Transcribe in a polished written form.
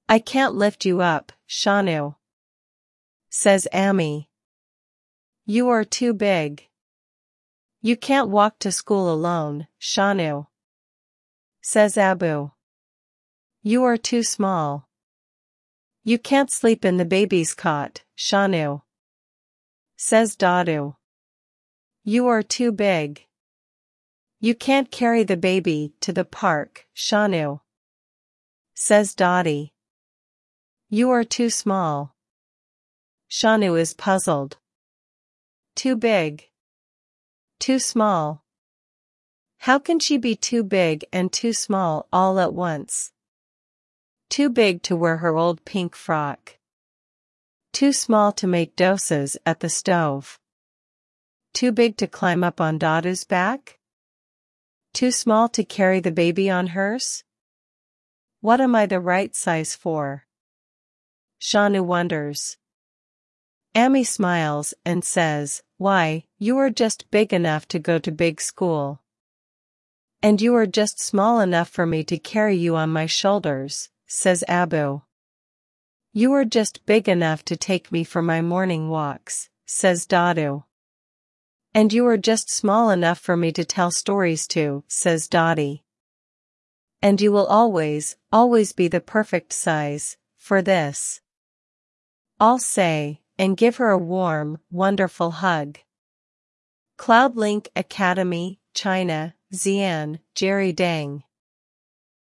I can't lift you up, Shanu, says Ami. You are too big. You can't walk to school alone, Shanu, says Abu. You are too small. You can't sleep in the baby's cot, Shanu, says Dadu. You are too big. You can't carry the baby to the park, Shanu, says Dottie. You are too small. Shanu is puzzled. Too big. Too small. How can she be too big and too small all at once? Too big to wear her old pink frock. Too small to make dosas at the stove. Too big to climb up on Dadu's back? Too small to carry the baby on hers? What am I the right size for? Shanu wonders. Ami smiles and says, why, you are just big enough to go to big school. And you are just small enough for me to carry you on my shoulders, says Abu. You are just big enough to take me for my morning walks, says Dadu. And you are just small enough for me to tell stories to, says Dottie. And you will always, always be the perfect size for this. I'll say, and give her a warm, wonderful hug. CloudLink Academy, China, Xi'an, Jerry Deng.